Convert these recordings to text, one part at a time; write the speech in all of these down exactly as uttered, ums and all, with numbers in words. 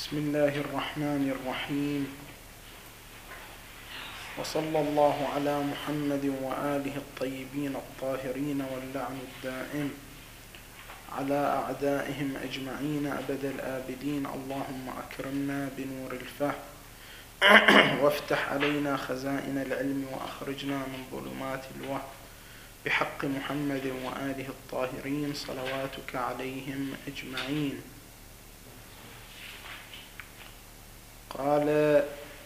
بسم الله الرحمن الرحيم، وصلى الله على محمد وآله الطيبين الطاهرين، واللعن الدائم على أعدائهم أجمعين أبد الآبدين. اللهم أكرمنا بنور الفهم وافتح علينا خزائن العلم وأخرجنا من ظلمات الوهم بحق محمد وآله الطاهرين صلواتك عليهم أجمعين. قال: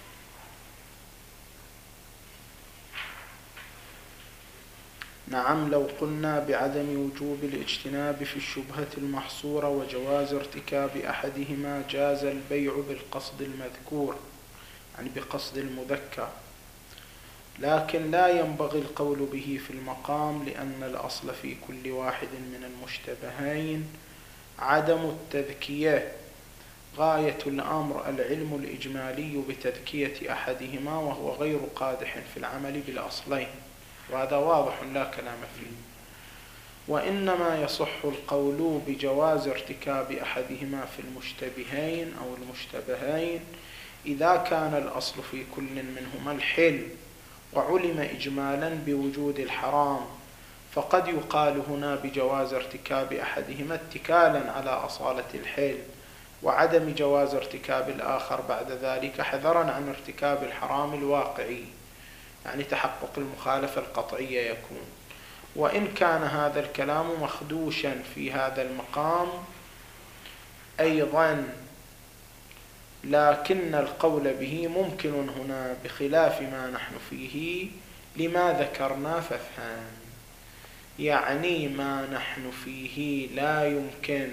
نعم، لو قلنا بعدم وجوب الاجتناب في الشبهة المحصورة وجواز ارتكاب أحدهما جاز البيع بالقصد المذكور، يعني بقصد المذكر، لكن لا ينبغي القول به في المقام، لأن الأصل في كل واحد من المشتبهين عدم التذكية. غاية الأمر العلم الإجمالي بتذكية أحدهما، وهو غير قادح في العمل بالأصلين، وهذا واضح لا كلام فيه. وإنما يصح القول بجواز ارتكاب أحدهما في المشتبهين أو المشتبهين إذا كان الأصل في كل منهما الحل، وعلم إجمالا بوجود الحرام، فقد يقال هنا بجواز ارتكاب أحدهما اتكالا على أصالة الحل، وعدم جواز ارتكاب الآخر بعد ذلك حذرا عن ارتكاب الحرام الواقعي، يعني تحقق المخالفة القطعية يكون. وإن كان هذا الكلام مخدوشا في هذا المقام أيضا، لكن القول به ممكن هنا بخلاف ما نحن فيه لما ذكرنا فافهم. يعني ما نحن فيه لا يمكن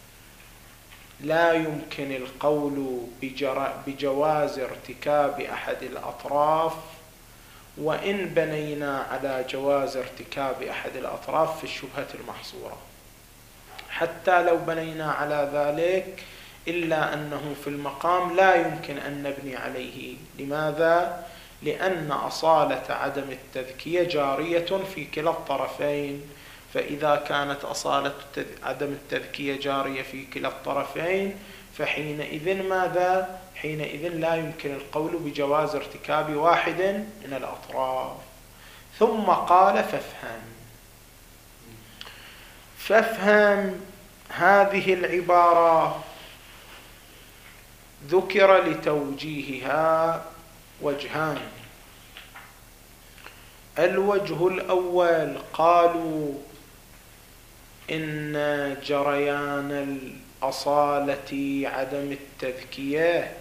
لا يمكن القول بجواز ارتكاب أحد الأطراف، وإن بنينا على جواز ارتكاب أحد الأطراف في الشبهة المحصورة، حتى لو بنينا على ذلك، إلا أنه في المقام لا يمكن أن نبني عليه. لماذا؟ لأن أصالة عدم التذكية جارية في كلا الطرفين، فإذا كانت أصالة عدم التذكية جارية في كلا الطرفين، فحينئذ ماذا؟ حينئذ لا يمكن القول بجواز ارتكاب واحد من الأطراف. ثم قال: فافهم. فافهم هذه العبارة ذكر لتوجيهها وجهان. الوجه الأول، قالوا إن جريان الأصالة عدم التذكية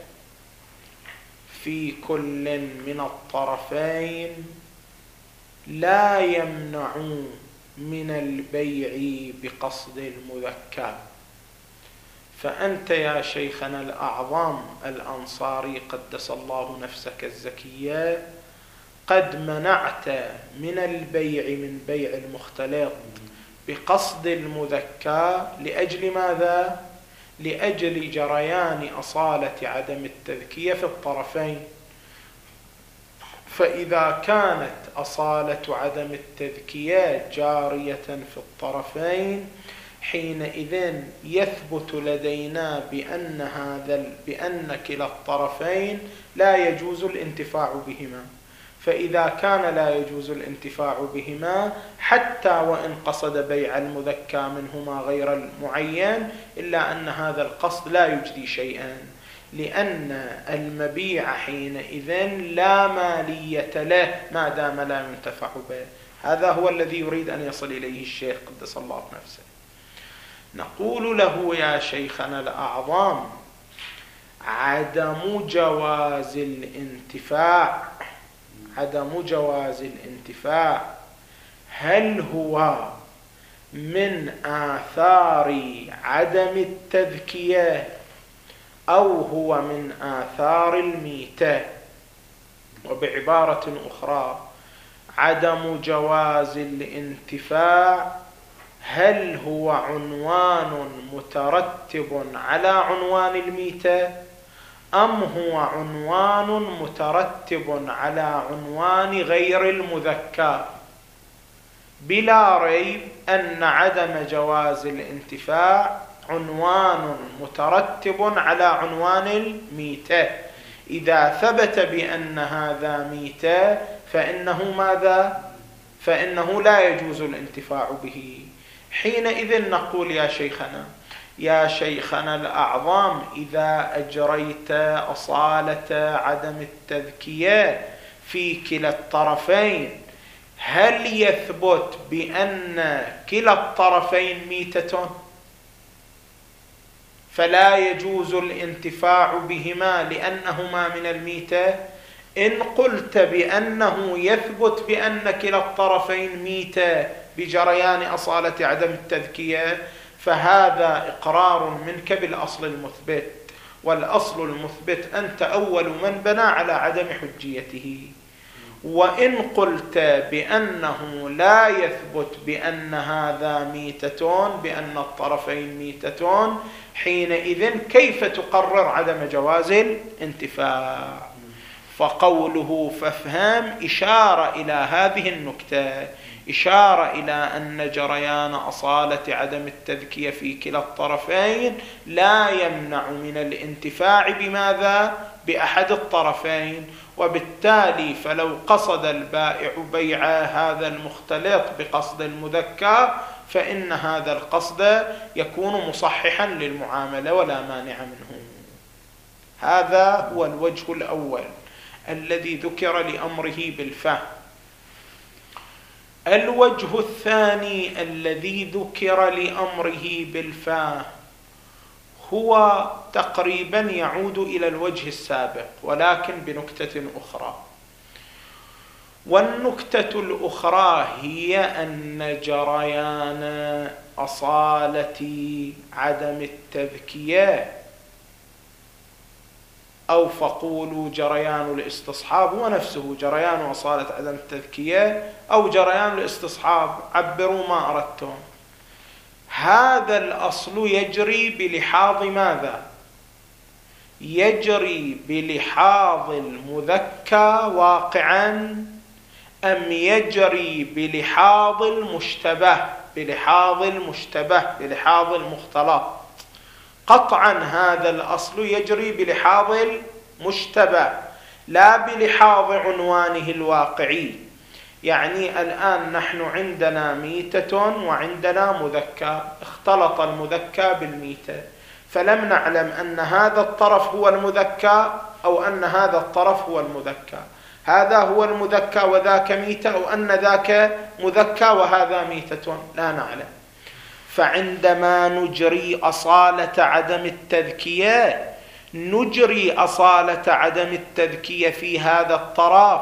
في كل من الطرفين لا يمنع من البيع بقصد المذكر. فأنت يا شيخنا الأعظم الأنصاري قدس الله نفسك الزكية قد منعت من البيع من بيع المختلط بقصد المذكى لأجل ماذا؟ لأجل جريان أصالة عدم التذكية في الطرفين. فإذا كانت أصالة عدم التذكية جارية في الطرفين، حينئذ يثبت لدينا بأن هذا بأن كلا الطرفين لا يجوز الانتفاع بهما. فإذا كان لا يجوز الانتفاع بهما، حتى وإن قصد بيع المذكى منهما غير المعين، إلا أن هذا القصد لا يجدي شيئا، لأن المبيع حينئذ لا مالية له ما دام لا ينتفع به. هذا هو الذي يريد أن يصل إليه الشيخ قدس الله نفسه. نقول له: يا شيخنا الأعظم، عدم جواز الانتفاع عدم جواز الانتفاع هل هو من آثار عدم التذكية أو هو من آثار الميتة؟ وبعبارة أخرى، عدم جواز الانتفاع هل هو عنوان مترتب على عنوان الميتة، أم هو عنوان مترتب على عنوان غير المذكى؟ بلا ريب أن عدم جواز الانتفاع عنوان مترتب على عنوان الميتة. إذا ثبت بأن هذا ميتة فإنه ماذا؟ فإنه لا يجوز الانتفاع به. حينئذ نقول يا شيخنا يا شيخنا الأعظم، إذا أجريت أصالة عدم التذكية في كلا الطرفين، هل يثبت بأن كلا الطرفين ميتة فلا يجوز الانتفاع بهما لأنهما من الميتة؟ إن قلت بأنه يثبت بأن كلا الطرفين ميتة بجريان أصالة عدم التذكية، فهذا إقرار منك بالأصل المثبت، والأصل المثبت أنت أول من بنى على عدم حجيته. وإن قلت بأنه لا يثبت بأن هذا ميتة، بأن الطرفين ميتة، حينئذ كيف تقرر عدم جواز الانتفاع؟ فقوله فافهم إشارة إلى هذه النكتة، إشارة إلى أن جريان أصالة عدم التذكية في كلا الطرفين لا يمنع من الانتفاع بماذا؟ بأحد الطرفين. وبالتالي فلو قصد البائع بيع هذا المختلط بقصد المذكى فإن هذا القصد يكون مصححا للمعاملة ولا مانع منه. هذا هو الوجه الأول الذي ذكر لأمره بالفهم. الوجه الثاني الذي ذكر لأمره بالفهم هو تقريبا يعود إلى الوجه السابق ولكن بنكتة أخرى. والنكتة الأخرى هي أن جريان أصالة عدم التذكية، أو فقولوا جريان الاستصحاب هو نفسه جريان أصالة عدم التذكية أو جريان الاستصحاب، عبروا ما أردتم. هذا الأصل يجري بلحاظ ماذا؟ يجري بلحاظ المذكى واقعا أم يجري بلحاظ المشتبه؟ بلحاظ المشتبه، بلحاظ المختلط. قطعا هذا الأصل يجري بلحاظ المشتبه لا بلحاظ عنوانه الواقعي. يعني الآن نحن عندنا ميتة وعندنا مذكى، اختلط المذكى بالميتة، فلم نعلم أن هذا الطرف هو المذكى أو أن هذا الطرف هو المذكى، هذا هو المذكى وذاك ميتة، أو أن ذاك مذكى وهذا ميتة، لا نعلم. فعندما نجري أصالة عدم التذكية نجري أصالة عدم التذكية في هذا الطرف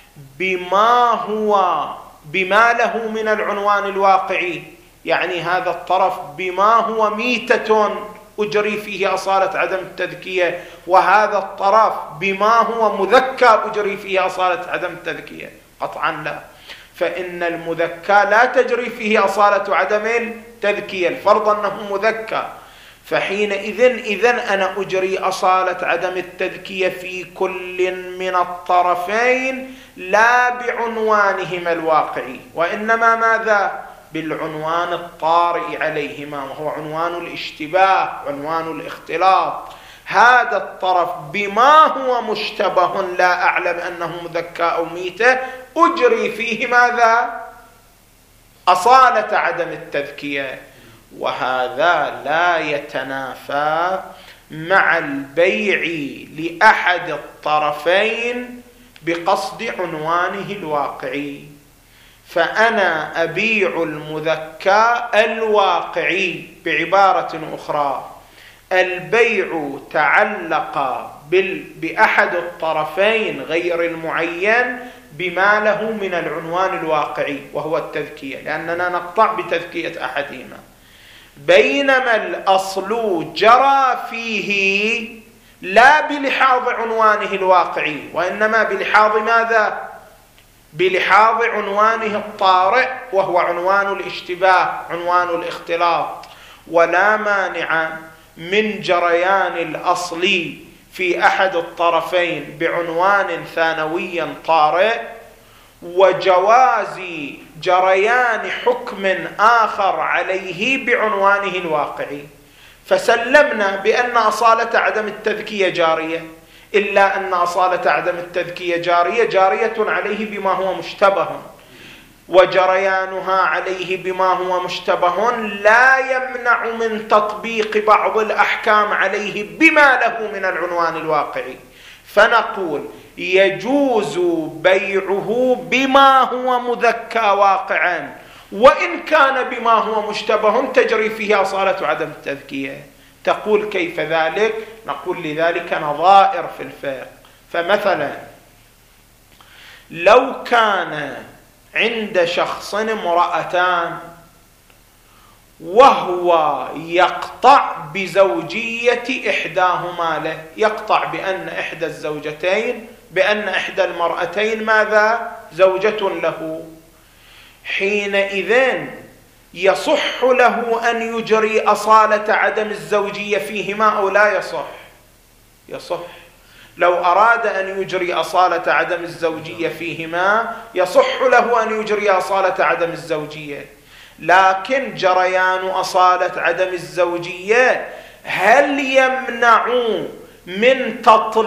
بما هو بما له من العنوان الواقعي، يعني هذا الطرف بما هو ميتة أجري فيه أصالة عدم التذكية، وهذا الطرف بما هو مذكى أجري فيه أصالة عدم التذكية. قطعا لا، فإن المذكى لا تجري فيه أصالة عدم التذكية، الفرض أنه مذكى. فحينئذ إذن أنا أجري أصالة عدم التذكية في كل من الطرفين لا بعنوانهما الواقعي، وإنما ماذا؟ بالعنوان الطارئ عليهما، وهو عنوان الاشتباه، عنوان الاختلاط. هذا الطرف بما هو مشتبه لا أعلم أنه مذكى أو ميتة أجري فيه ماذا؟ أصالة عدم التذكية. وهذا لا يتنافى مع البيع لأحد الطرفين بقصد عنوانه الواقعي. فأنا أبيع المذكى الواقعي، بعبارة أخرى البيع تعلق بأحد الطرفين غير المعين بما له من العنوان الواقعي وهو التذكية، لأننا نقطع بتذكية أحدهما، بينما الأصل جرى فيه لا بلحاظ عنوانه الواقعي وإنما بلحاظ ماذا؟ بلحاظ عنوانه الطارئ وهو عنوان الاشتباه، عنوان الاختلاط. ولا مانع من جريان الأصل في أحد الطرفين بعنوان ثانوي طارئ وجواز جريان حكم آخر عليه بعنوانه الواقعي. فسلمنا بأن أصالة عدم التذكية جارية، إلا أن أصالة عدم التذكية جارية جارية عليه بما هو مشتبه، وجريانها عليه بما هو مشتبه لا يمنع من تطبيق بعض الأحكام عليه بما له من العنوان الواقعي. فنقول يجوز بيعه بما هو مذكى واقعا، وإن كان بما هو مشتبه تجري فيه أصالة عدم التذكية. تقول كيف ذلك؟ نقول لذلك نظائر في الفقه. فمثلا لو كان عند شخص امرأتان وهو يقطع بزوجية إحداهما له، يقطع بأن إحدى الزوجتين بأن إحدى المرأتين ماذا؟ زوجة له، حينئذ يصح له أن يجري أصالة عدم الزوجية فيهما أو لا يصح؟ يصح. لو أراد أن يجري أصالة عدم الزوجية فيهما يصح له أن يجري أصالة عدم الزوجية، لكن جريان أصالة عدم الزوجية هل يمنع من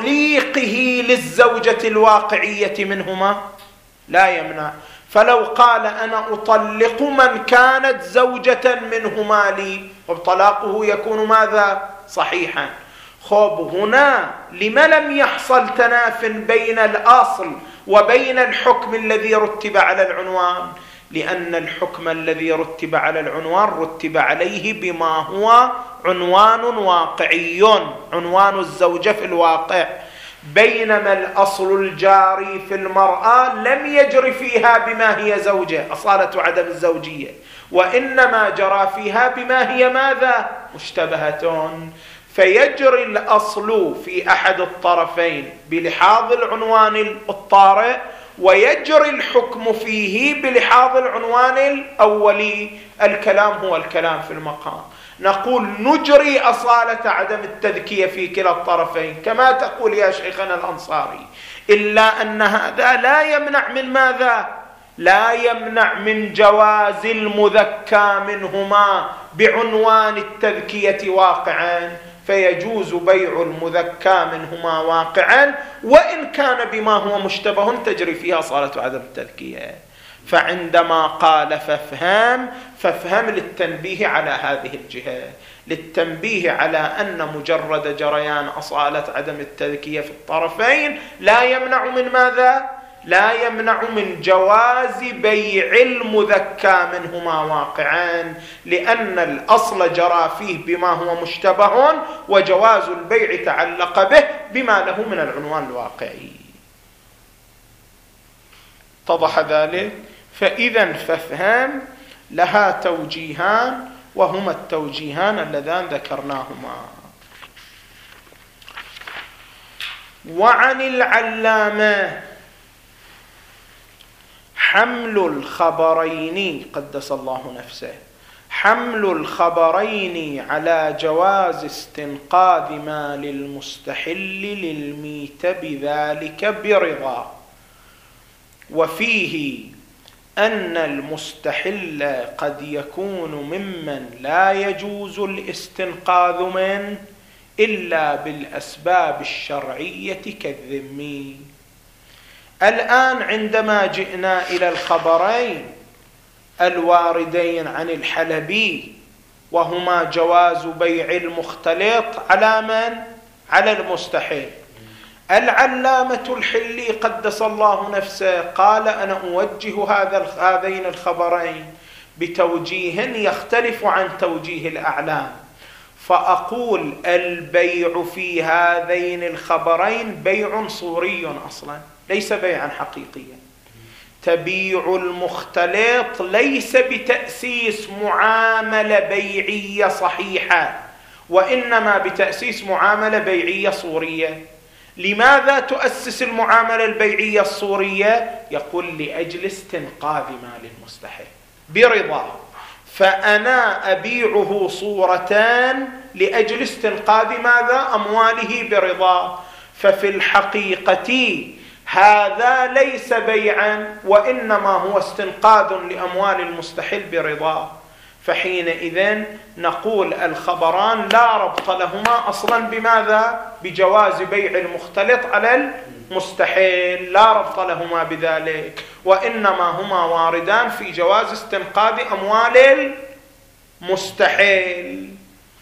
تطليقه للزوجة الواقعية منهما؟ لا يمنع. فلو قال أنا أطلق من كانت زوجة منهما لي، وطلاقه يكون ماذا؟ صحيحا. خب هنا لما لم يحصل تناف بين الأصل وبين الحكم الذي رتب على العنوان؟ لأن الحكم الذي رتب على العنوان رتب عليه بما هو عنوان واقعي، عنوان الزوجة في الواقع، بينما الأصل الجاري في المرأة لم يجري فيها بما هي زوجة أصالة عدم الزوجية، وإنما جرى فيها بما هي ماذا؟ مشتبهة. فيجري الأصل في أحد الطرفين بلحاظ العنوان الطارئ، ويجري الحكم فيه بلحاظ العنوان الأولي. الكلام هو الكلام في المقام. نقول نجري أصالة عدم التذكية في كلا الطرفين كما تقول يا شيخنا الأنصاري، إلا أن هذا لا يمنع من ماذا؟ لا يمنع من جواز المذكى منهما بعنوان التذكية واقعا، فيجوز بيع المذكى منهما واقعا وإن كان بما هو مشتبه تجري فيها أصالة عدم التذكية. فعندما قال فافهم، فافهم للتنبيه على هذه الجهة، للتنبيه على أن مجرد جريان أصالة عدم التذكية في الطرفين لا يمنع من ماذا؟ لا يمنع من جواز بيع المذكى منهما واقعا، لأن الأصل جرى فيه بما هو مشتبه، وجواز البيع تعلق به بما له من العنوان الواقعي. اتضح ذلك؟ فإذا فافهم لها توجيهان، وهما التوجيهان اللذان ذكرناهما. وعن العلامة حمل الخبرين قدس الله نفسه، حمل الخبرين على جواز استنقاذ مال المستحل للميت بذلك برضا، وفيه أن المستحل قد يكون ممن لا يجوز الاستنقاذ منه إلا بالأسباب الشرعية كالذمي. الآن عندما جئنا إلى الخبرين الواردين عن الحلبي وهما جواز بيع المختلط على من؟ على المستحل، العلامة الحلي قدس الله نفسه قال أنا أوجه هذا هذين الخبرين بتوجيه يختلف عن توجيه الأعلام، فأقول البيع في هذين الخبرين بيع صوري أصلا ليس بيعا حقيقيا. تبيع المختلط ليس بتأسيس معاملة بيعية صحيحة، وإنما بتأسيس معاملة بيعية صورية. لماذا تؤسس المعاملة البيعية الصورية؟ يقول لأجل استنقاذ مال المستحق برضا، فأنا أبيعه صورتان لأجل استنقاذ ماذا؟ أمواله برضا. ففي الحقيقة هذا ليس بيعا، وإنما هو استنقاذ لأموال المستحل برضا. فحينئذ نقول الخبران لا ربط لهما أصلا بماذا؟ بجواز بيع المختلط على المستحيل، لا ربط لهما بذلك، وإنما هما واردان في جواز استنقاذ أموال المستحيل.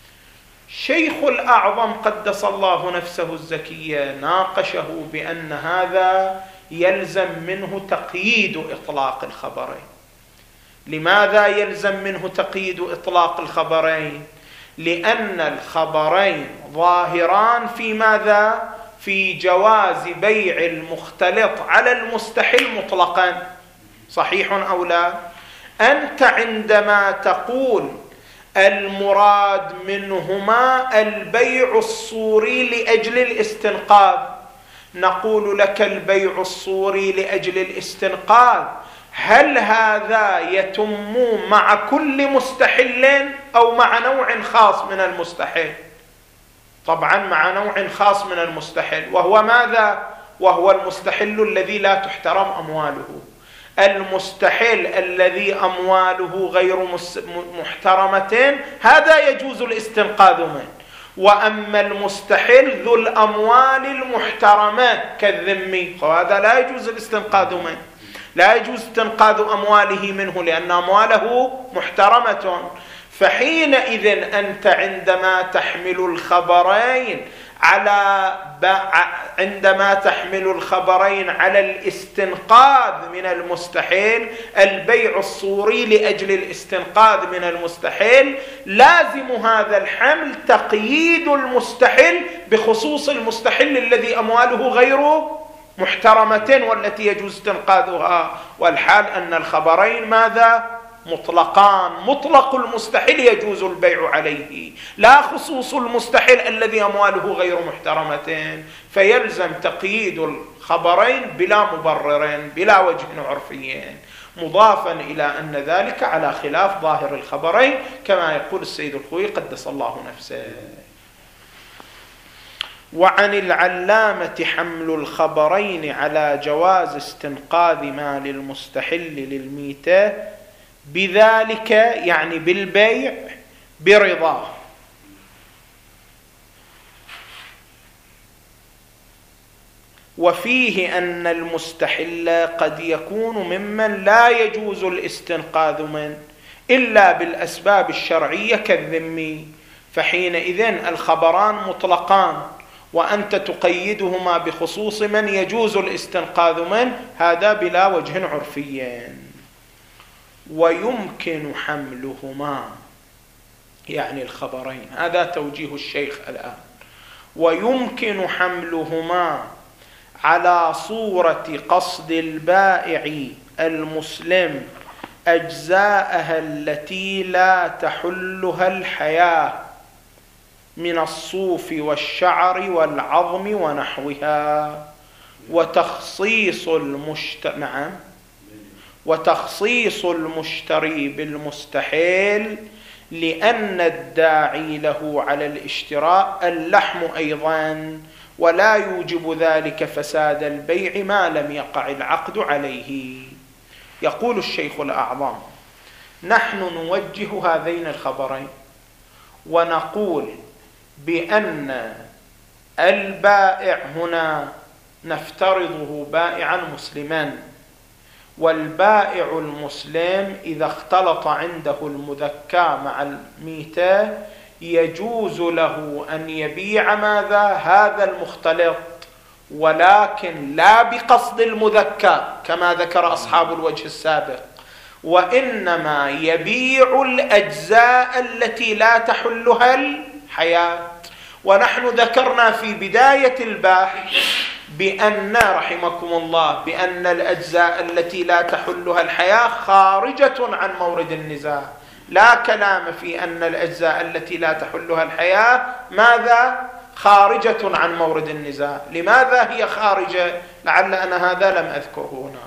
شيخ الأعظم قدس الله نفسه الزكية ناقشه بأن هذا يلزم منه تقييد إطلاق الخبرين. لماذا يلزم منه تقييد إطلاق الخبرين؟ لأن الخبرين ظاهران في ماذا؟ في جواز بيع المختلط على المستحيل مطلقا، صحيح أو لا؟ أنت عندما تقول المراد منهما البيع الصوري لأجل الاستنقاذ، نقول لك البيع الصوري لأجل الاستنقاذ هل هذا يتم مع كل مستحل أو مع نوع خاص من المستحل؟ طبعا مع نوع خاص من المستحل، وهو ماذا؟ وهو المستحل الذي لا تحترم أمواله. المستحل الذي أمواله غير محترمة هذا يجوز الاستنقاذ منه، وأما المستحل ذو الأموال المحترمة كالذمي هذا لا يجوز الاستنقاذ منه، لا يجوز استنقاذ أمواله منه لأن أمواله محترمة. فحينئذ أنت عندما تحمل الخبرين على عندما تحمل الخبرين على الاستنقاذ من المستحيل، البيع الصوري لأجل الاستنقاذ من المستحيل، لازم هذا الحمل تقييد المستحيل بخصوص المستحيل الذي أمواله غير محترمة والتي يجوز استنقاذها، والحال أن الخبرين ماذا؟ مطلقان. مطلق المستحيل يجوز البيع عليه، لا خصوص المستحيل الذي أمواله غير محترمة، فيلزم تقييد الخبرين بلا مبرر بلا وجه عرفي، مضافا إلى أن ذلك على خلاف ظاهر الخبرين كما يقول السيد الخوئي قدس الله نفسه. وعن العلامة حمل الخبرين على جواز استنقاذ مال المستحل للميتة بذلك، يعني بالبيع، برضاه. وفيه أن المستحل قد يكون ممن لا يجوز الاستنقاذ منه إلا بالأسباب الشرعية كالذمي، فحينئذ الخبران مطلقان وأنت تقيدهما بخصوص من يجوز الاستنقاذ منه، هذا بلا وجه عرفي. ويمكن حملهما، يعني الخبرين، هذا توجيه الشيخ الآن، ويمكن حملهما على صورة قصد البائع المسلم أجزاءها التي لا تحلها الحياة من الصوف والشعر والعظم ونحوها، وتخصيص المجتمع وتخصيص المشتري بالمستحيل لأن الداعي له على الاشتراء اللحم أيضا، ولا يوجب ذلك فساد البيع ما لم يقع العقد عليه. يقول الشيخ الأعظم: نحن نوجه هذين الخبرين ونقول بأن البائع هنا نفترضه بائعا مسلما، والبائع المسلم إذا اختلط عنده المذكى مع الميتة يجوز له أن يبيع ماذا؟ هذا المختلط، ولكن لا بقصد المذكى كما ذكر أصحاب الوجه السابق، وإنما يبيع الأجزاء التي لا تحلها الحياة. ونحن ذكرنا في بداية البحث بأن رحمكم الله بأن الأجزاء التي لا تحلها الحياة خارجة عن مورد النزاع، لا كلام في أن الأجزاء التي لا تحلها الحياة ماذا؟ خارجة عن مورد النزاع. لماذا هي خارجة؟ لعل أنا هذا لم أذكره هنا.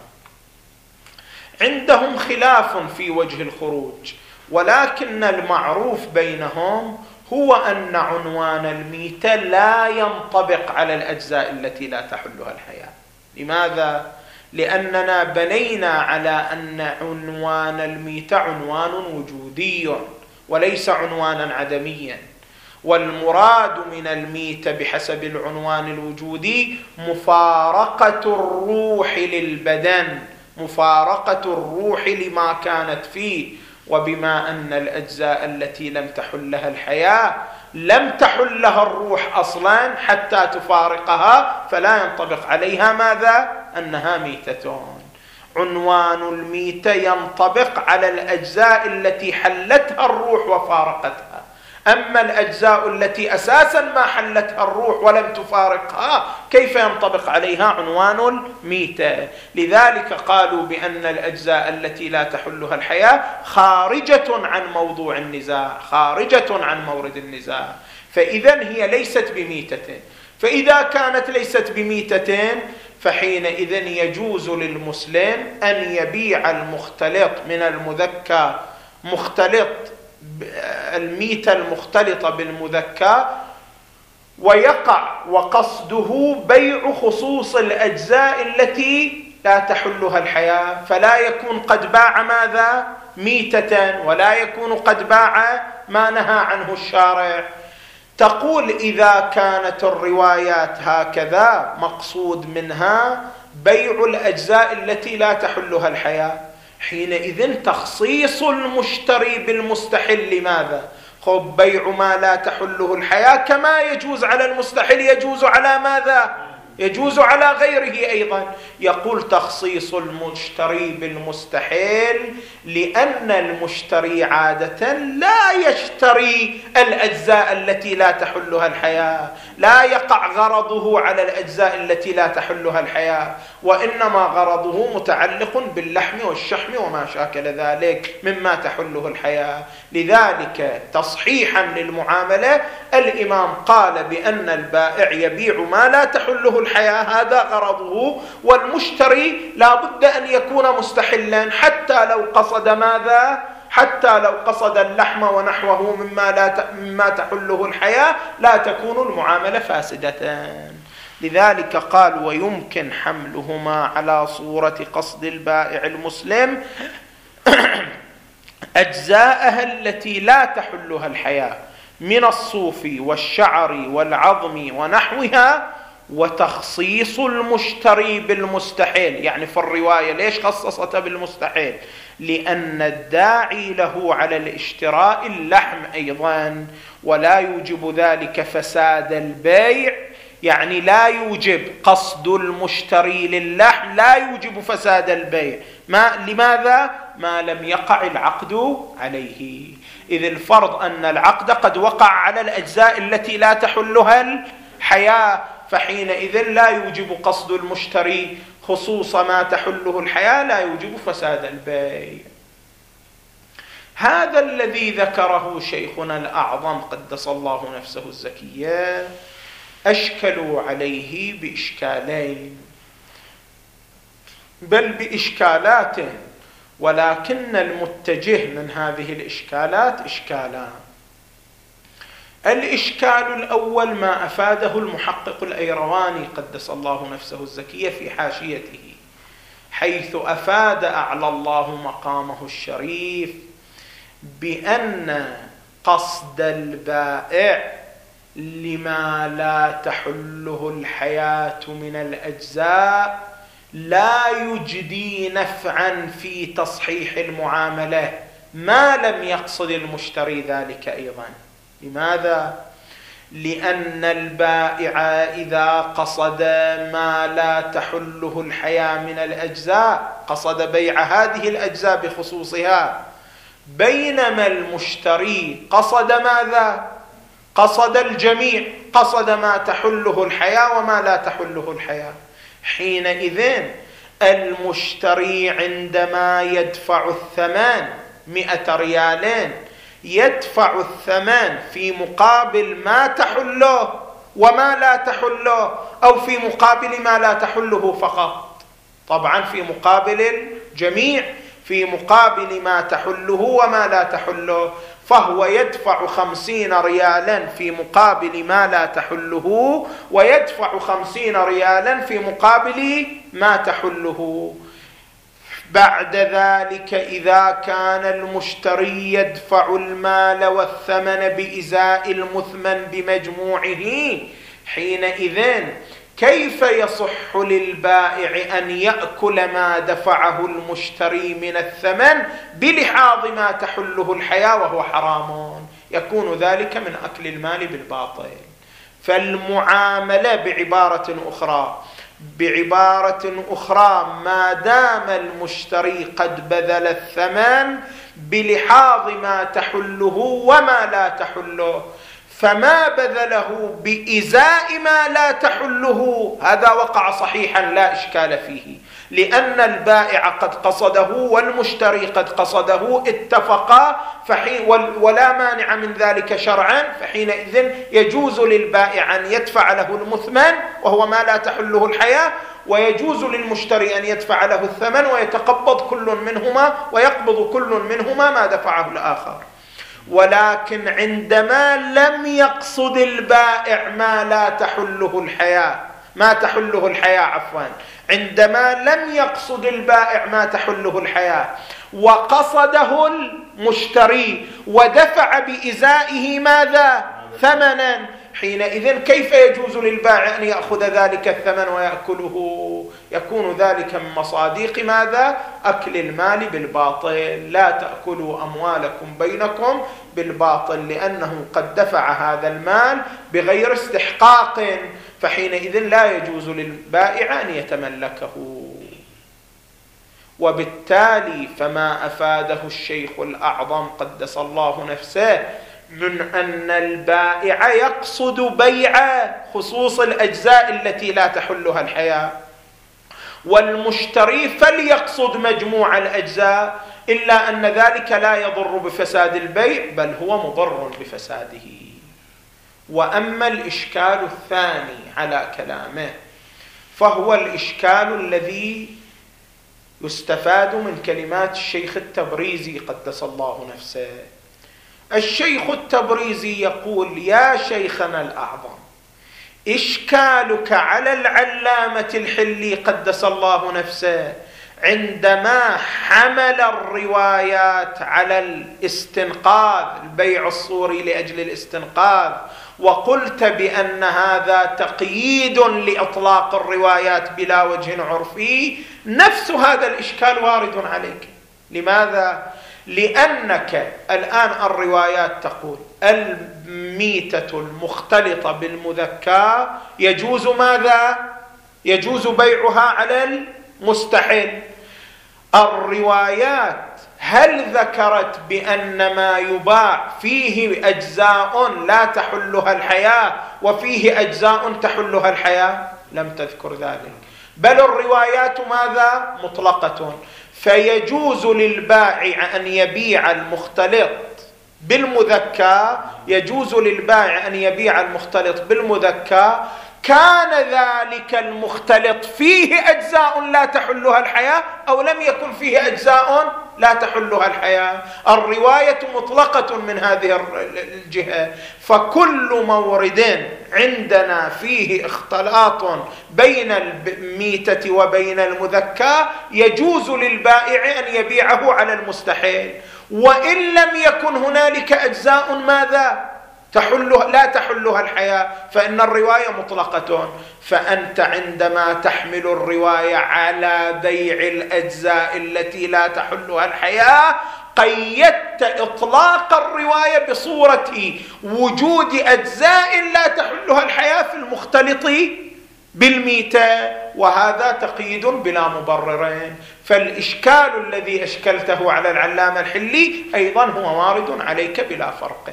عندهم خلاف في وجه الخروج، ولكن المعروف بينهم هو أن عنوان الميتة لا ينطبق على الأجزاء التي لا تحلها الحياة. لماذا؟ لأننا بنينا على أن عنوان الميتة عنوان وجودي وليس عنوانا عدميا، والمراد من الميتة بحسب العنوان الوجودي مفارقة الروح للبدن، مفارقة الروح لما كانت فيه. وبما أن الأجزاء التي لم تحل لها الحياة لم تحل لها الروح أصلا حتى تفارقها، فلا ينطبق عليها ماذا؟ أنها ميتة. عنوان الميتة ينطبق على الأجزاء التي حلتها الروح وفارقتها، أما الأجزاء التي أساسا ما حلتها الروح ولم تفارقها كيف ينطبق عليها عنوان الميتة؟ لذلك قالوا بأن الأجزاء التي لا تحلها الحياة خارجة عن موضوع النزاع، خارجة عن مورد النزاع، فإذا هي ليست بميتة. فإذا كانت ليست بميتة فحينئذ يجوز للمسلم أن يبيع المختلط من المذكى، مختلط الميتة المختلطة بالمذكى، ويقع وقصده بيع خصوص الأجزاء التي لا تحلها الحياة، فلا يكون قد باع ماذا؟ ميتة، ولا يكون قد باع ما نهى عنه الشارع. تقول إذا كانت الروايات هكذا مقصود منها بيع الأجزاء التي لا تحلها الحياة، حينئذ تخصيص المشتري بالمستحل لماذا؟ خب بيع ما لا تحله الحياة كما يجوز على المستحل يجوز على ماذا؟ يجوز على غيره أيضا. يقول تخصيص المشتري بالمستحيل لأن المشتري عادة لا يشتري الأجزاء التي لا تحلها الحياة، لا يقع غرضه على الأجزاء التي لا تحلها الحياة، وإنما غرضه متعلق باللحم والشحم وما شاكل ذلك مما تحله الحياة. لذلك تصحيحا للمعاملة الإمام قال بأن البائع يبيع ما لا تحله الحياة، هذا غرضه، والمشتري لا بد أن يكون مستحلا حتى لو قصد ماذا؟ حتى لو قصد اللحم ونحوه مما, لا مما تحله الحياة لا تكون المعاملة فاسدة. لذلك قال ويمكن حملهما على صورة قصد البائع المسلم أجزاءها التي لا تحلها الحياة من الصوف والشعر والعظم ونحوها، وتخصيص المشتري بالمستحيل. يعني في الرواية ليش خصصت بالمستحيل؟ لأن الداعي له على الاشتراء اللحم أيضا، ولا يوجب ذلك فساد البيع، يعني لا يوجب قصد المشتري للحم لا يوجب فساد البيع. ما لماذا؟ ما لم يقع العقد عليه، إذ الفرض أن العقد قد وقع على الأجزاء التي لا تحلها الحياة، فحينئذ لا يوجب قصد المشتري خصوص ما تحله الحياة، لا يوجب فساد البيع. هذا الذي ذكره شيخنا الأعظم قدس الله نفسه الزكية أشكلوا عليه بإشكالين، بل بإشكالات، ولكن المتجه من هذه الإشكالات إشكالان. الإشكال الأول ما أفاده المحقق الأيرواني قدس الله نفسه الزكية في حاشيته، حيث أفاد أعلى الله مقامه الشريف بأن قصد البائع لما لا تحله الحياة من الأجزاء لا يجدي نفعا في تصحيح المعاملة ما لم يقصد المشتري ذلك أيضا. لماذا؟ لأن البائع إذا قصد ما لا تحله الحياة من الأجزاء قصد بيع هذه الأجزاء بخصوصها، بينما المشتري قصد ماذا؟ قصد الجميع، قصد ما تحله الحياة وما لا تحله الحياة. حينئذ المشتري عندما يدفع الثمن مئة ريالين يدفع الثمن في مقابل ما تحله وما لا تحله، أو في مقابل ما لا تحله فقط؟ طبعا في مقابل الجميع، في مقابل ما تحله وما لا تحله. فهو يدفع خمسين ريالا في مقابل ما لا تحله، ويدفع خمسين ريالا في مقابل ما تحله. بعد ذلك إذا كان المشتري يدفع المال والثمن بإزاء المثمن بمجموعه، حينئذ كيف يصح للبائع أن يأكل ما دفعه المشتري من الثمن بلحاظ ما تحله الحياة وهو حرام؟ يكون ذلك من أكل المال بالباطل. فالمعاملة بعبارة أخرى بعبارة أخرى ما دام المشتري قد بذل الثمن بلحاظ ما تحله وما لا تحله، فما بذله بإزاء ما لا تحله هذا وقع صحيحا لا إشكال فيه، لأن البائع قد قصده والمشتري قد قصده، اتفقا ولا مانع من ذلك شرعا، فحينئذ يجوز للبائع أن يدفع له المثمن وهو ما لا تحله الحياة، ويجوز للمشتري أن يدفع له الثمن ويتقبض كل منهما ويقبض كل منهما ما دفعه الآخر. ولكن عندما لم يقصد البائع ما لا تحله الحياة ما تحله الحياة عفوا عندما لم يقصد البائع ما تحله الحياة وقصده المشتري ودفع بإزائه ماذا؟ ثمنا، حينئذ كيف يجوز للبائع أن يأخذ ذلك الثمن ويأكله؟ يكون ذلك من مصاديق ماذا؟ أكل المال بالباطل. لا تأكلوا أموالكم بينكم بالباطل، لأنه قد دفع هذا المال بغير استحقاق، فحينئذ لا يجوز للبائع أن يتملكه. وبالتالي فما أفاده الشيخ الأعظم قدس الله نفسه من أن البائع يقصد بيع خصوص الأجزاء التي لا تحلها الحياة، والمشتري فليقصد مجموع الأجزاء، إلا أن ذلك لا يضر بفساد البيع بل هو مضر بفساده. وأما الإشكال الثاني على كلامه فهو الإشكال الذي يستفاد من كلمات الشيخ التبريزي قدس الله نفسه. الشيخ التبريزي يقول: يا شيخنا الأعظم، إشكالك على العلامة الحلي قدس الله نفسه عندما حمل الروايات على الاستنقاذ، البيع الصوري لأجل الاستنقاذ، وقلت بأن هذا تقييد لإطلاق الروايات بلا وجه عرفي، نفس هذا الإشكال وارد عليك. لماذا؟ لأنك الآن الروايات تقول الميتة المختلطة بالمذكى يجوز ماذا؟ يجوز بيعها على المستحل. الروايات هل ذكرت بأن ما يباع فيه أجزاء لا تحلها الحياة وفيه أجزاء تحلها الحياة؟ لم تذكر ذلك، بل الروايات ماذا؟ مطلقة. فيجوز للبائع أن يبيع المختلط بالمذكى، يجوز للبائع أن يبيع المختلط بالمذكى كان ذلك المختلط فيه أجزاء لا تحلها الحياة أو لم يكن فيه أجزاء لا تحلها الحياة. الرواية مطلقة من هذه الجهة، فكل مورد عندنا فيه اختلاط بين الميتة وبين المذكى يجوز للبائع أن يبيعه على المستحيل، وإن لم يكن هنالك أجزاء ماذا؟ تحلها لا تحلها الحياة، فإن الرواية مطلقة. فأنت عندما تحمل الرواية على بيع الأجزاء التي لا تحلها الحياة قيدت إطلاق الرواية بصورة وجود أجزاء لا تحلها الحياة في المختلط بالميتة، وهذا تقييد بلا مبررين. فالإشكال الذي أشكلته على العلامة الحلي أيضا هو وارد عليك بلا فرق.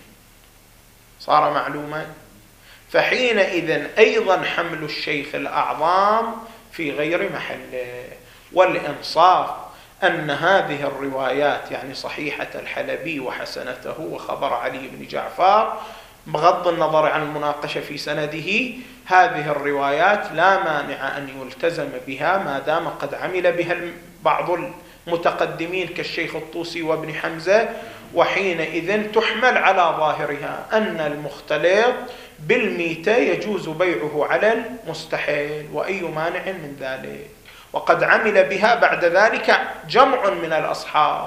صار معلوما؟ فحينئذ أيضا حمل الشيخ الأعظم في غير محله. والإنصاف أن هذه الروايات يعني صحيحة الحلبي وحسنته وخبر علي بن جعفر بغض النظر عن المناقشة في سنده، هذه الروايات لا مانع أن يلتزم بها ما دام قد عمل بها بعض المتقدمين كالشيخ الطوسي وابن حمزة وحينئذ تحمل على ظاهرها أن المختلط بالميتة يجوز بيعه على المستحيل، وأي مانع من ذلك. وقد عمل بها بعد ذلك جمع من الأصحاب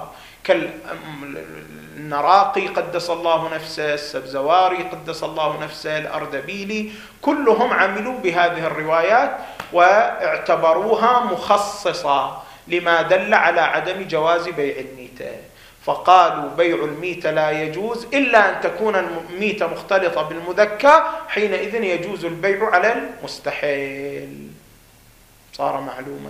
كالنراقي قدس الله نفسه، السبزواري قدس الله نفسه، الأردبيلي، كلهم عملوا بهذه الروايات واعتبروها مخصصة لما دل على عدم جواز بيع الميتة، فقالوا بيع الميتة لا يجوز إلا أن تكون الميتة مختلطة بالمذكى، حينئذ يجوز البيع على المستحيل. صار معلومة.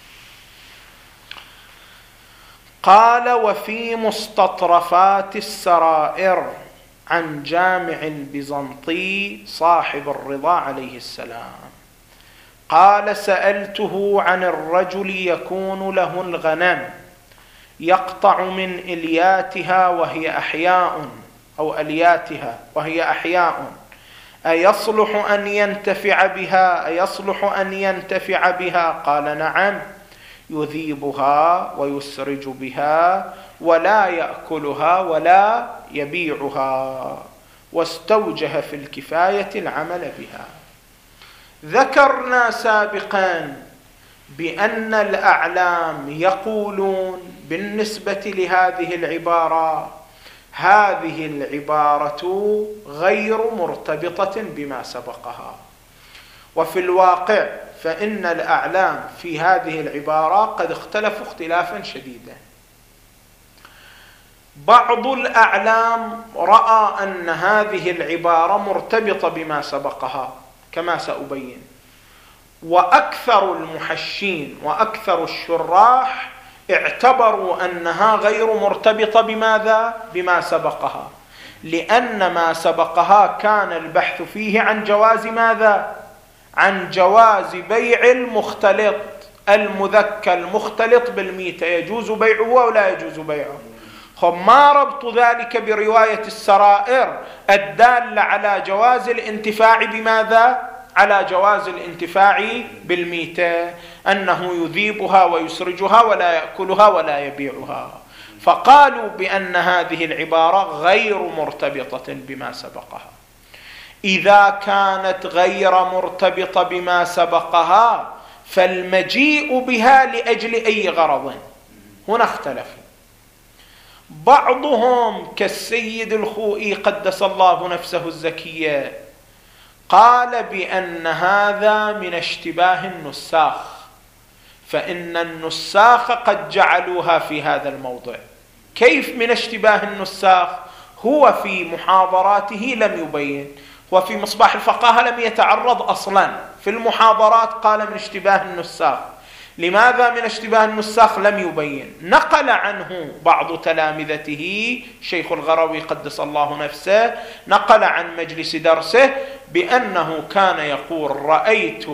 قال: وفي مستطرفات السرائر عن جامع البيزنطي صاحب الرضا عليه السلام قال: سألته عن الرجل يكون له الغنم يقطع من إلياتها وهي أحياء أو ألياتها وهي أحياء أيصلح أن ينتفع بها أيصلح أن ينتفع بها؟ قال: نعم، يذيبها ويسرج بها ولا يأكلها ولا يبيعها، واستوجه في الكفاية العمل بها. ذكرنا سابقا بأن الأعلام يقولون بالنسبة لهذه العبارة: هذه العبارة غير مرتبطة بما سبقها. وفي الواقع فإن الأعلام في هذه العبارة قد اختلفوا اختلافا شديدا. بعض الأعلام رأى أن هذه العبارة مرتبطة بما سبقها كما سأبين، وأكثر المحشين وأكثر الشراح اعتبروا أنها غير مرتبطة بماذا؟ بما سبقها، لأن ما سبقها كان البحث فيه عن جواز ماذا؟ عن جواز بيع المختلط المذكى المختلط بالميتة، يجوز بيعه أو لا يجوز بيعه. خب ما ربط ذلك برواية السرائر الدالة على جواز الانتفاع بماذا؟ على جواز الانتفاع بالميتة، أنه يذيبها ويسرجها ولا يأكلها ولا يبيعها، فقالوا بأن هذه العبارة غير مرتبطة بما سبقها. إذا كانت غير مرتبطة بما سبقها فالمجيء بها لأجل أي غرض؟ هنا اختلفوا. بعضهم كالسيد الخوئي قدس الله نفسه الزكية قال بأن هذا من اشتباه النساخ، فإن النساخ قد جعلوها في هذا الموضع. كيف من اشتباه النساخ؟ هو في محاضراته لم يبين، وفي مصباح الفقاهة لم يتعرض أصلا، في المحاضرات قال من اشتباه النساخ. لماذا من اشتباه النساخ لم يبين؟ نقل عنه بعض تلامذته شيخ الغروي قدس الله نفسه، نقل عن مجلس درسه بأنه كان يقول: رأيت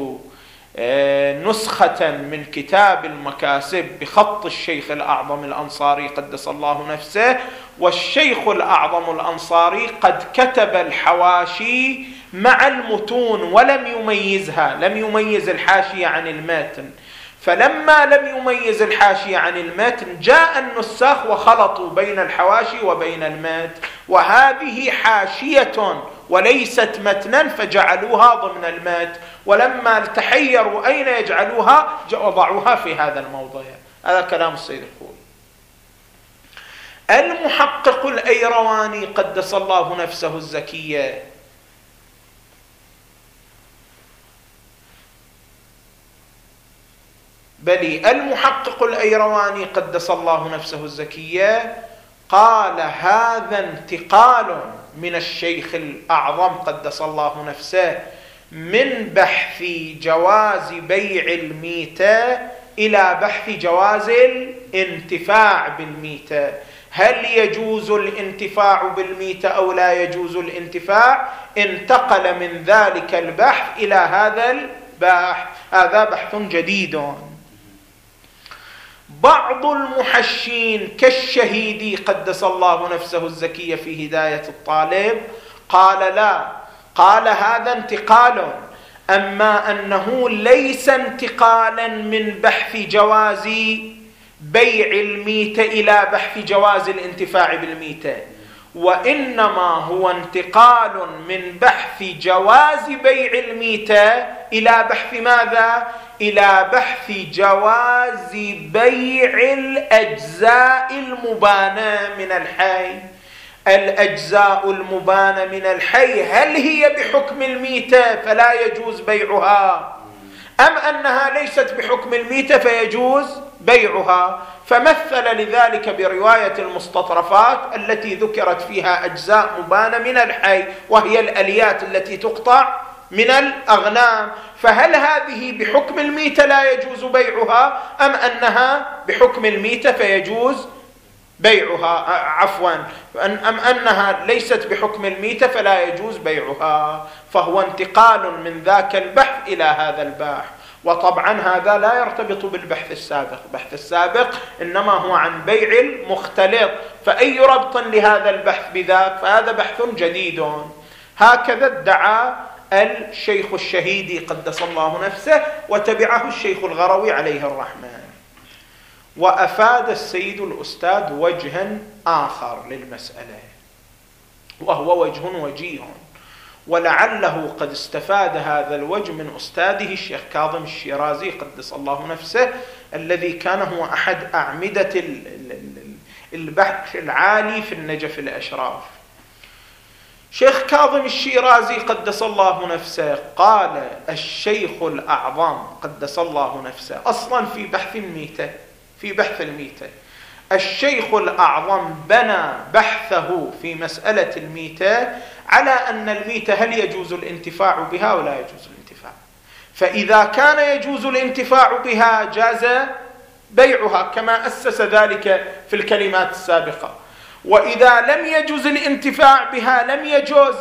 نسخة من كتاب المكاسب بخط الشيخ الأعظم الأنصاري قدس الله نفسه، والشيخ الأعظم الأنصاري قد كتب الحواشي مع المتون ولم يميزها، لم يميز الحاشية عن المتن، فلما لم يميز الحاشية عن المتن جاء النساخ وخلطوا بين الحواشي وبين المتن، وهذه حاشية وليست متنا فجعلوها ضمن المتن، ولما تحيروا أين يجعلوها وضعوها في هذا الموضع. هذا كلام السيد الخوئي. المحقق الأيرواني قدس الله نفسه الزكية بلي المحقق الأيرواني قدس الله نفسه الزكية قال: هذا انتقال من الشيخ الأعظم قدس الله نفسه من بحث جواز بيع الميتة إلى بحث جواز الانتفاع بالميتة. هل يجوز الانتفاع بالميتة أو لا يجوز الانتفاع؟ انتقل من ذلك البحث إلى هذا البحث. هذا بحث جديد. بعض المحشين كالشهيدي قدس الله نفسه الزكية في هداية الطالب قال: لا، قال هذا انتقال، أما أنه ليس انتقالا من بحث جواز بيع الميتة إلى بحث جواز الانتفاع بالميتة، وإنما هو انتقال من بحث جواز بيع الميتة إلى بحث ماذا؟ إلى بحث جواز بيع الأجزاء المبانة من الحي. الأجزاء المبانة من الحي هل هي بحكم الميتة فلا يجوز بيعها، أم أنها ليست بحكم الميتة فيجوز بيعها؟ فمثل لذلك برواية المستطرفات التي ذكرت فيها أجزاء مبانة من الحي، وهي الأليات التي تقطع من الأغنام، فهل هذه بحكم الميتة لا يجوز بيعها، أم أنها بحكم الميتة فيجوز بيعها؟ عفوا، أم أنها ليست بحكم الميتة فلا يجوز بيعها؟ فهو انتقال من ذاك البحث إلى هذا البحث. وطبعا هذا لا يرتبط بالبحث السابق، البحث السابق إنما هو عن بيع المختلط، فأي ربط لهذا البحث بذاك؟ فهذا بحث جديد. هكذا ادعى الشيخ الشهيدي قدس الله نفسه، وتبعه الشيخ الغروي عليه الرحمة. وأفاد السيد الأستاذ وجها آخر للمسألة، وهو وجه وجيه، ولعله قد استفاد هذا الوجه من أستاذه الشيخ كاظم الشيرازي قدس الله نفسه، الذي كان هو أحد أعمدة البحث العالي في النجف الأشراف. شيخ كاظم الشيرازي قدس الله نفسه قال: الشيخ الأعظم قدس الله نفسه، أصلا في بحث الميتة، في بحث الميتة الشيخ الأعظم بنى بحثه في مسألة الميتة على أن الميتة هل يجوز الانتفاع بها ولا يجوز الانتفاع، فإذا كان يجوز الانتفاع بها جاز بيعها كما أسس ذلك في الكلمات السابقة، وإذا لم يجوز الانتفاع بها لم يجوز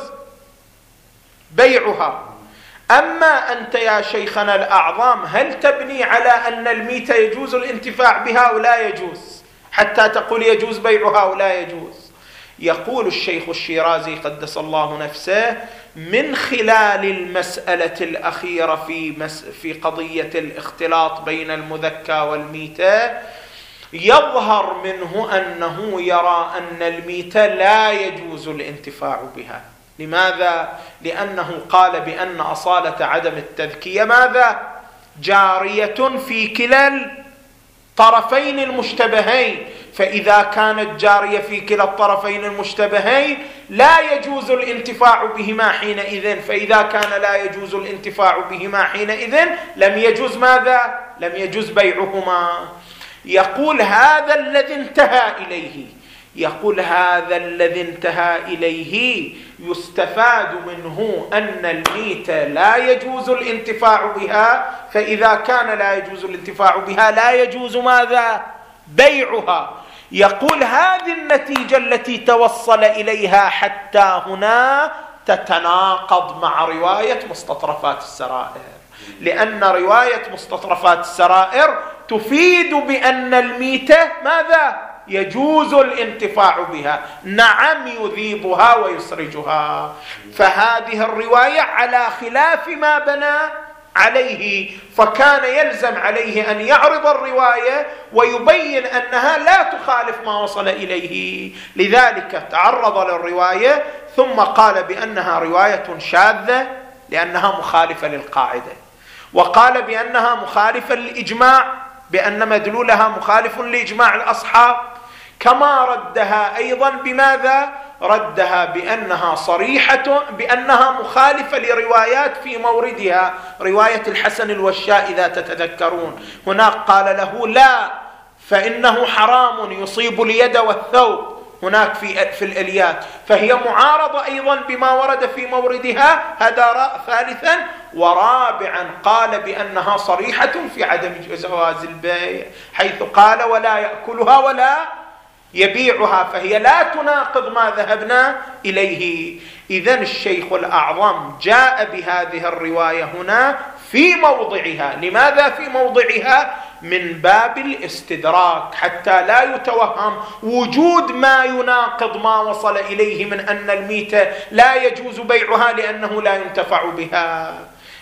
بيعها. أما أنت يا شيخنا الأعظم هل تبني على أن الميتة يجوز الانتفاع بها ولا يجوز حتى تقول يجوز بيعها ولا يجوز؟ يقول الشيخ الشيرازي قدس الله نفسه: من خلال المسألة الأخيرة في, مس في قضية الاختلاط بين المذكى والميتة يظهر منه أنه يرى أن الميتة لا يجوز الانتفاع بها. لماذا؟ لأنه قال بأن أصالة عدم التذكية ماذا؟ جارية في كلا الطرفين المشتبهين، فإذا كانت جارية في كلا الطرفين المشتبهين لا يجوز الانتفاع بهما حينئذ، فإذا كان لا يجوز الانتفاع بهما حينئذ لم يجوز ماذا؟ لم يجوز بيعهما. يقول هذا الذي انتهى إليه يقول هذا الذي انتهى إليه يستفاد منه أن الميتة لا يجوز الانتفاع بها، فإذا كان لا يجوز الانتفاع بها لا يجوز ماذا؟ بيعها. يقول هذه النتيجة التي توصل إليها حتى هنا تتناقض مع رواية مستطرفات السرائر، لأن رواية مستطرفات السرائر تفيد بأن الميتة ماذا؟ يجوز الانتفاع بها، نعم يذيبها ويسرجها. فهذه الرواية على خلاف ما بنى عليه، فكان يلزم عليه أن يعرض الرواية ويبين أنها لا تخالف ما وصل إليه. لذلك تعرض للرواية ثم قال بأنها رواية شاذة لأنها مخالفة للقاعدة، وقال بأنها مخالفة للإجماع، بأن مدلولها مخالف لإجماع الأصحاب، كما ردها أيضا بماذا؟ ردها بأنها صريحة بأنها مخالفة لروايات في موردها، رواية الحسن الوشاء إذا تتذكرون، هناك قال له لا فإنه حرام يصيب اليد والثوب هناك في في الإليات، فهي معارضة أيضا بما ورد في موردها. هذا رأي ثالثا. ورابعا قال بأنها صريحة في عدم جواز البيع، حيث قال ولا يأكلها ولا يبيعها، فهي لا تناقض ما ذهبنا إليه. إذن الشيخ الأعظم جاء بهذه الرواية هنا في موضعها. لماذا في موضعها؟ من باب الاستدراك، حتى لا يتوهم وجود ما يناقض ما وصل إليه من أن الميتة لا يجوز بيعها لأنه لا ينتفع بها.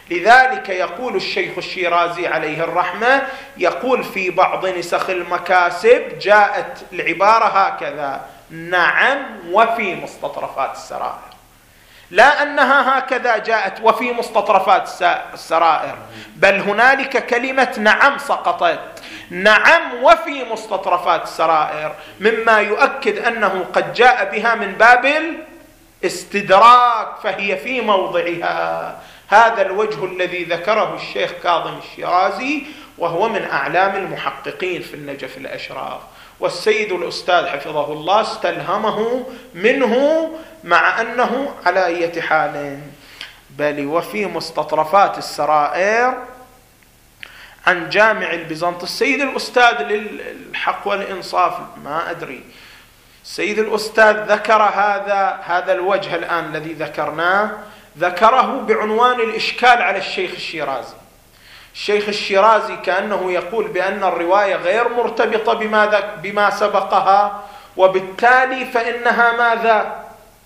لذلك يقول الشيخ الشيرازي عليه الرحمة، يقول في بعض نسخ المكاسب جاءت العبارة هكذا: نعم وفي مستطرفات السرائر، لا أنها هكذا جاءت وفي مستطرفات السرائر، بل هنالك كلمة نعم سقطت، نعم وفي مستطرفات السرائر، مما يؤكد أنه قد جاء بها من باب الاستدراك، فهي في موضعها. هذا الوجه الذي ذكره الشيخ كاظم الشيرازي، وهو من أعلام المحققين في النجف الأشراف، والسيد الأستاذ حفظه الله استلهمه منه، مع أنه على أي حال. بل وفي مستطرفات السرائر عن جامع البيزنطي، السيد الأستاذ للحق والإنصاف ما أدري، السيد الأستاذ ذكر هذا هذا الوجه الآن الذي ذكرناه، ذكره بعنوان الإشكال على الشيخ الشيرازي. الشيخ الشيرازي كأنه يقول بأن الرواية غير مرتبطة بما, بما سبقها، وبالتالي فإنها ماذا؟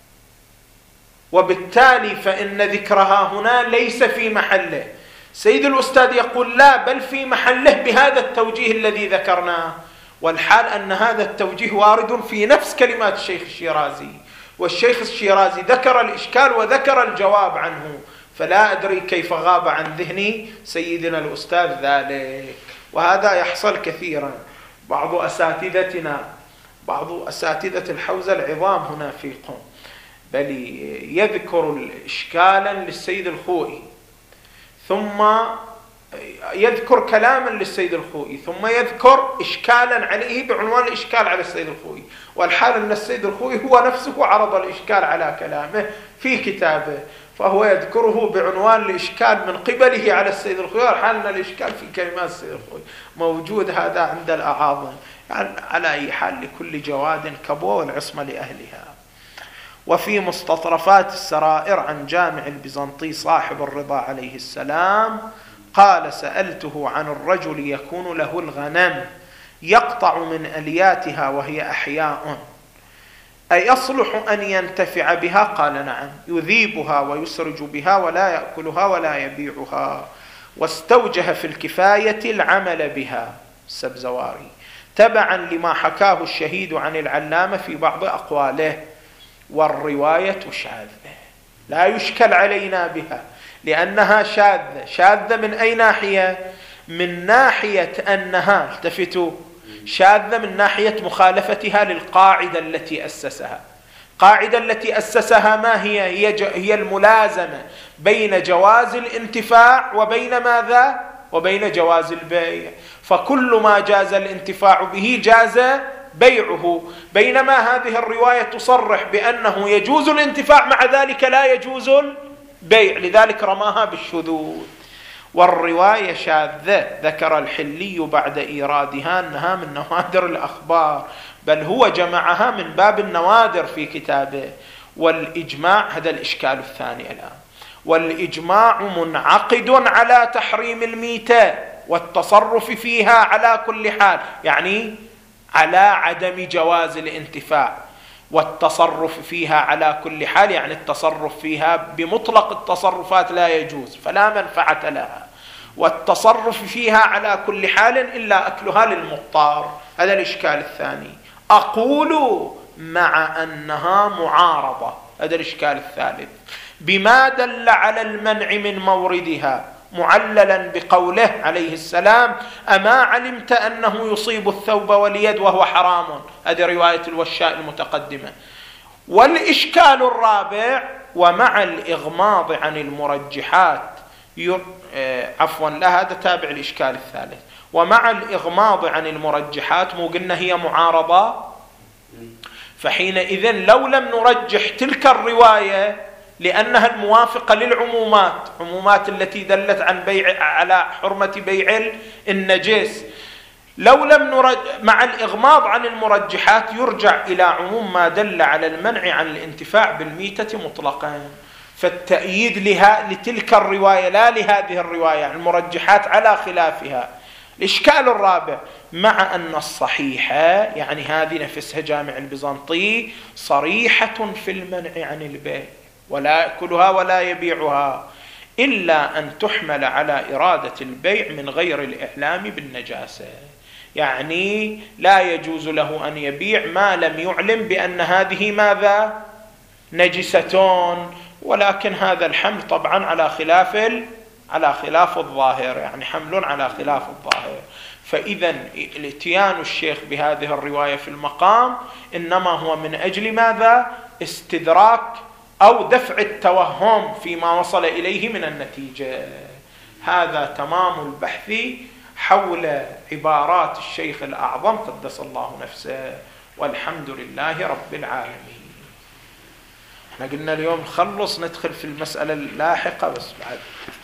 وبالتالي فإن ذكرها هنا ليس في محله. سيد الأستاذ يقول لا، بل في محله بهذا التوجيه الذي ذكرناه، والحال أن هذا التوجيه وارد في نفس كلمات الشيخ الشيرازي، والشيخ الشيرازي ذكر الإشكال وذكر الجواب عنه، فلا أدري كيف غاب عن ذهني سيدنا الأستاذ ذلك. وهذا يحصل كثيرا. بعض أساتذتنا بعض أساتذة الحوزة العظام هنا في قم بل يذكر إشكالا للسيد الخوئي، ثم يذكر كلاما للسيد الخوئي، ثم يذكر إشكالا عليه بعنوان الإشكال على السيد الخوئي، والحال أن السيد الخوئي هو نفسه عرض الإشكال على كلامه في كتابه، فهو يذكره بعنوان الإشكال من قبله على السيد الخوئي، والحال أن الإشكال في كلمات السيد الخوئي موجود. هذا عند الأعاظم. يعني على أي حال لكل جواد كبوة والعصمة لأهلها. وفي مستطرفات السرائر عن جامع البيزنطي صاحب الرضا عليه السلام قال: سألته عن الرجل يكون له الغنم يقطع من ألياتها وهي أحياء، أيصلح أن ينتفع بها؟ قال: نعم، يذيبها ويسرج بها ولا يأكلها ولا يبيعها. واستوجه في الكفاية العمل بها السبزواري تبعا لما حكاه الشهيد عن العلامة في بعض أقواله. والرواية شاذة لا يشكل علينا بها، لأنها شاذة. شاذة من أي ناحية؟ من ناحية أنها، التفتوا، شاذة من ناحية مخالفتها للقاعدة التي أسسها. قاعدة التي أسسها ما هي؟ هي, هي الملازمة بين جواز الانتفاع وبين ماذا؟ وبين جواز البيع. فكل ما جاز الانتفاع به جاز بيعه، بينما هذه الرواية تصرح بأنه يجوز الانتفاع مع ذلك لا يجوز البيع، لذلك رماها بالشذوذ. والرواية شاذة ذكر الحلي بعد إيرادها أنها من نوادر الأخبار، بل هو جمعها من باب النوادر في كتابه. والإجماع، هذا الإشكال الثاني الآن، والإجماع منعقد على تحريم الميتة والتصرف فيها على كل حال، يعني على عدم جواز الانتفاع، والتصرف فيها على كل حال يعني التصرف فيها بمطلق التصرفات لا يجوز فلا منفعة لها، والتصرف فيها على كل حال إلا أكلها للمضطر. هذا الإشكال الثاني. أقول مع أنها معارضة، هذا الإشكال الثالث، بما دل على المنع من موردها، معللا بقوله عليه السلام: أما علمت أنه يصيب الثوب واليد وهو حرام. هذه رواية الوشاء المتقدمة. والإشكال الرابع: ومع الإغماض عن المرجحات ير... عفوا لا هذا تابع الإشكال الثالث. ومع الإغماض عن المرجحات، مو قلنا هي معارضة، فحينئذ لو لم نرجح تلك الرواية لأنها الموافقة للعمومات، عمومات التي دلت عن بيع على حرمة بيع النجس، لو لم نرج مع الإغماض عن المرجحات يرجع إلى عموم ما دل على المنع عن الانتفاع بالميتة مطلقا. فالتأييد لها لتلك الرواية لا لهذه الرواية، المرجحات على خلافها. الإشكال الرابع: مع أن الصحيحة، يعني هذه نفسها جامع البيزنطي، صريحة في المنع عن البيع، ولا يأكلها ولا يبيعها، إلا أن تحمل على إرادة البيع من غير الإعلام بالنجاسة. يعني لا يجوز له أن يبيع ما لم يعلم بأن هذه ماذا؟ نجستون، ولكن هذا الحمل طبعا على خلاف على خلاف الظاهر، يعني حمل على خلاف الظاهر. فإذا الاتيان الشيخ بهذه الرواية في المقام إنما هو من أجل ماذا؟ استدراك أو دفع التوهم فيما وصل إليه من النتيجة. هذا تمام البحث حول عبارات الشيخ الأعظم قدس الله نفسه، والحمد لله رب العالمين. احنا قلنا اليوم نخلص ندخل في المسألة اللاحقة بس بعد